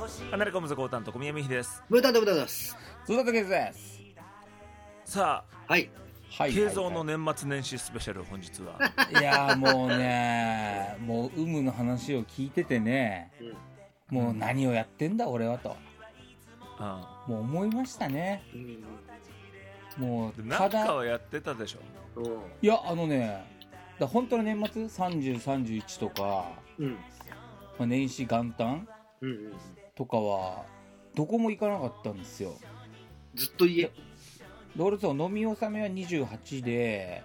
アメリカムズコータンと小宮美秀です。 ブータンでございます。 ゾウタケです。 さあ、 はい。 慶三の年末年始スペシャル、本日は。 いやもうね、もう有無の話を聞いててね、もう何をやってんだ俺はと、もう思いましたね。もう何かはやってたでしょ。 いやだ本当の年末30、31とか、まあ、年始元旦とかはどこも行かなかったんですよ。 ずっと家。 俺と飲み納めは28で、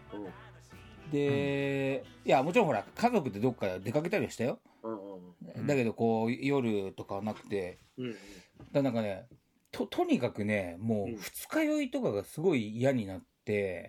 で、いやもちろんほら家族でどっか出かけたりはしたよ。だけどこう夜とかはなくて、だなんかね、とにかくね、もう二日酔いとかがすごい嫌になって、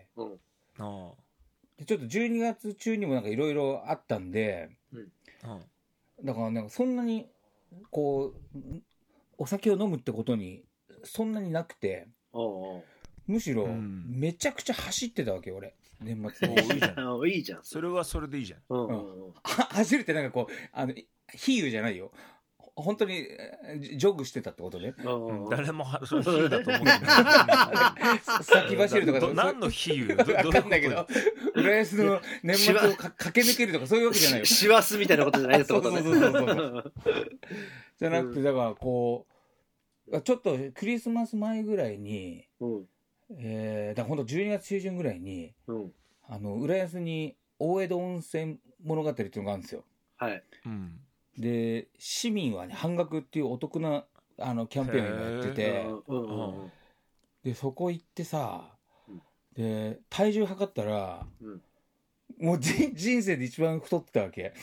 でちょっと12月中にもなんかいろいろあったんで、だからなんかそんなにこうお酒を飲むってことにそんなになくて、むしろめちゃくちゃ走ってたわけ俺年末に。 いいじゃん。 それはそれでいいじゃん。 走るってなんかこう比喩じゃないよ、本当にジョグしてたってことね。 誰もそれ比喩だと思ってない先走るとか何の比喩分かんないけど、浦安の年末を駆け抜けるとかそういうわけじゃないよ。 師走みたいなことじゃないってことね。 そうじゃなくて、だからこうちょっとクリスマス前ぐらいに、だからほんと12月中旬ぐらいに、浦安に大江戸温泉物語っていうのがあるんですよ。はい。で市民はね半額っていうお得なキャンペーンを今やってて、でそこ行ってさ、で体重測ったら、もう人生で一番太ってたわけ。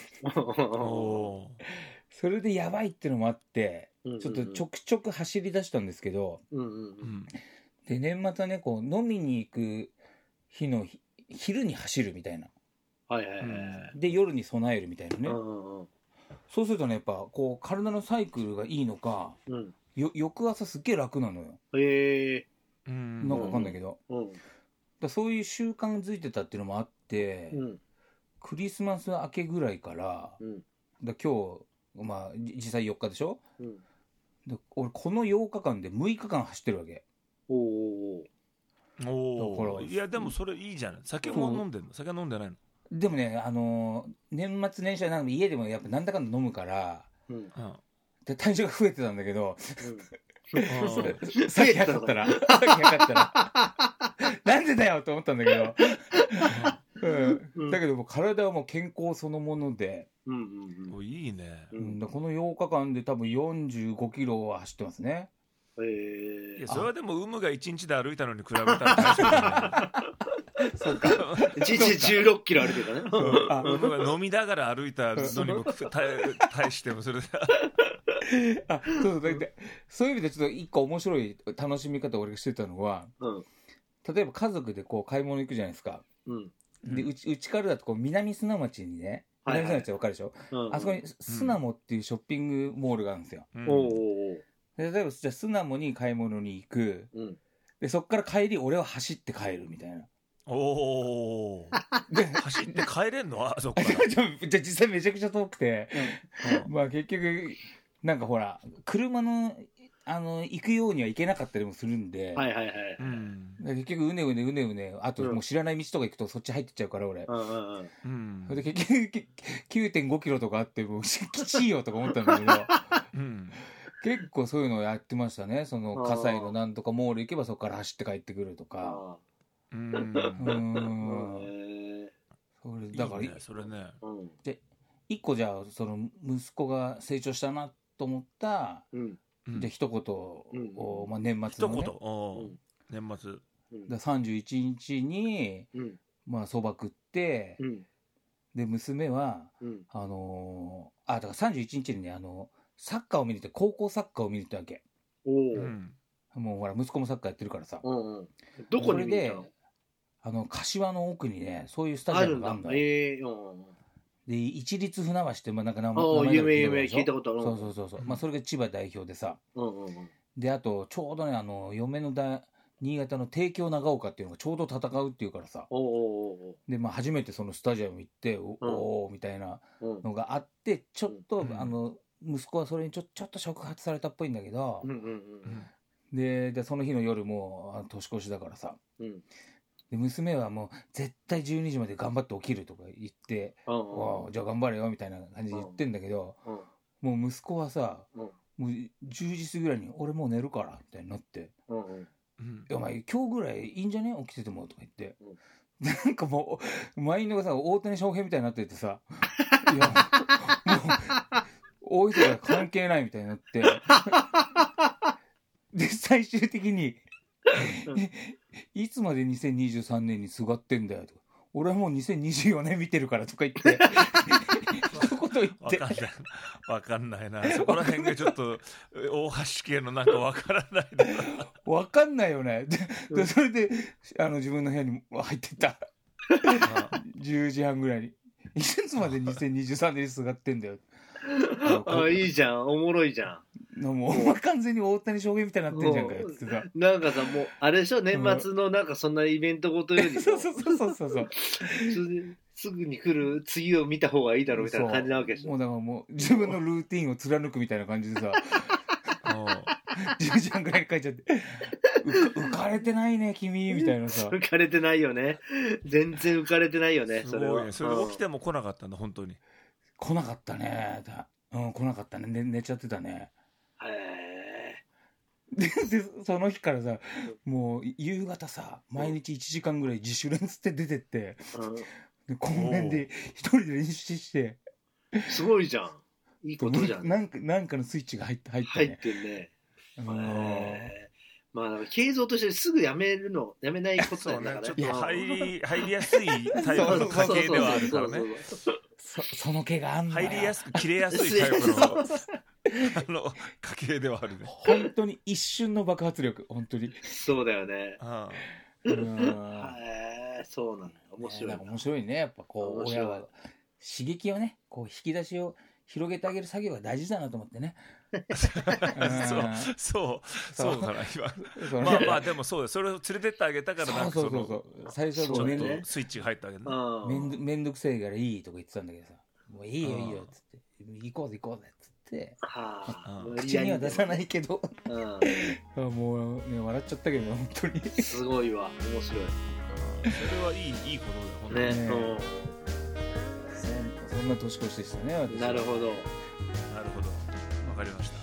それでやばいってのもあって、ちょっとちょくちょく走り出したんですけど、で年末はねこう飲みに行く日の昼に走るみたいな、で夜に備えるみたいなね。そうするとねやっぱこう体のサイクルがいいのか、翌朝すっげえ楽なのよ。なんかわかんないけど、だそういう習慣づいてたっていうのもあって、クリスマス明けぐらいから、だ今日まあ実際4日でしょ、で俺この8日間で6日間走ってるわけ。 いやでもそれいいじゃない。酒も飲んでんの？酒飲んでないの？ でもね年末年始はなんか家でもやっぱなんだかんだ飲むから、で体重が増えてたんだけど、さっき測ったらなんでだよと思ったんだけど、だけどもう体はもう健康そのもので、 いいね。 この8日間で多分45キロは走ってますね。 いやそれはでも有無が1日で歩いたのに比べたら大丈夫だね。 そうか。1日16キロ歩いてるからね。 有無が飲みながら歩いたのにも対してもそれでそういう意味でちょっと一個面白い楽しみ方を俺がしてたのは、例えば家族でこう買い物行くじゃないですか。でうちからだとこう南砂町にね、南砂町って分かるでしょ、あそこにスナモっていうショッピングモールがあるんですよ。で例えばじゃあスナモに買い物に行く、でそっから帰り俺は走って帰るみたいな。 で走って帰れんの？あそこからじゃあ実際めちゃくちゃ遠くて、まあ結局なんかほら車の行くようには行けなかったりもするんで、結局うねうねあともう知らない道とか行くとそっち入ってっちゃうから俺、で結局 9.5 キロとかあってもうきちいよとか思ったんだけど、結構そういうのをやってましたね。その葛西のなんとかモール行けばそこから走って帰ってくるとか。それだからいいね、それね。で一個じゃあその息子が成長したなと思った、で一言を、まあ、年末のね、 年末 31日にまあそば食って、で娘はだから31日にねサッカーを見に行って、高校サッカーを見に行ったわけ。もうほら息子もサッカーやってるからさ。 どこに見に行ったの？ 柏の奥にねそういうスタジアムがあるんだよ。で一律船橋ってまあなんか名前有名聞いたことある。 そう、まあそれが千葉代表でさ、であとちょうどね嫁の新潟の帝京長岡っていうのがちょうど戦うっていうからさ、でまあ初めてそのスタジアム行っておみたいなのがあって、ちょっと息子はそれにちょっと触発されたっぽいんだけど、 うんうんうんでその日の夜も年越しだからさ、 うん、 で娘はもう絶対12時まで頑張って起きるとか言って、じゃあ頑張れよみたいな感じで言ってんだけど、もう息子はさ、もう10時過ぎぐらいに俺もう寝るからみたいになって、お前今日ぐらいいいんじゃね起きててもとか言って、なんかもうマインドがさ大谷翔平みたいになっててさいやもう大人が関係ないみたいになってで最終的にいつまで2023年にすがってんだよとか、俺はもう2024年見てるからとか言って一言言って分かんないな、そこら辺がちょっと大橋系のなんか分からない分かんないよね。でそれで自分の部屋に入ってった10時半ぐらいに、いつまで2023年にすがってんだよ。 いいじゃん、おもろいじゃん。 もう完全に大谷翔平みたいになってんじゃんかよってさ、 なんかさ、もうあれでしょ、年末のなんかそんなイベントごとよりもそうすぐに来る次を見た方がいいだろうみたいな感じなわけでしょ。 もうだからもう自分のルーティンを貫くみたいな感じでさ10時半ぐらいに帰っちゃって浮かれてないね君みたいなさ。 浮かれてないよね、全然浮かれてないよね。 それはそれ起きても来なかったんだ。本当に来なかったね。来なかったね。寝ちゃってたね。でその日からさ、もう夕方さ毎日1時間ぐらい自主練つって出てって、で公園で一人で練習して、 すごいじゃん、いいことじゃん。 なんかのスイッチが入ってね。 入ってんね。まあ継続としてすぐやめないことなんだからね。 ちょっと入りやすいタイプの家系ではあるからね。 その毛があんだよ。 入りやすく切れやすいタイプの家系ではあるね。 本当に一瞬の爆発力、本当に。 そうだよね。そうなんだ。面白いね。やっぱこう親は刺激をね、こう引き出しを広げてあげる作業が大事だなと思ってね。 そうかな今。まあでもそうだ、それを連れてってあげたからなんか最初はちょっとスイッチが入ったわけね。 めんどくせえからいいとか言ってたんだけどさ、もういいよっつって行こうぜっつって口には出さないけどもうね笑っちゃったけど本当にすごいわ、面白い。 それはいいことだよね。 そんな年越しでしたね。 なるほど、 わかりました。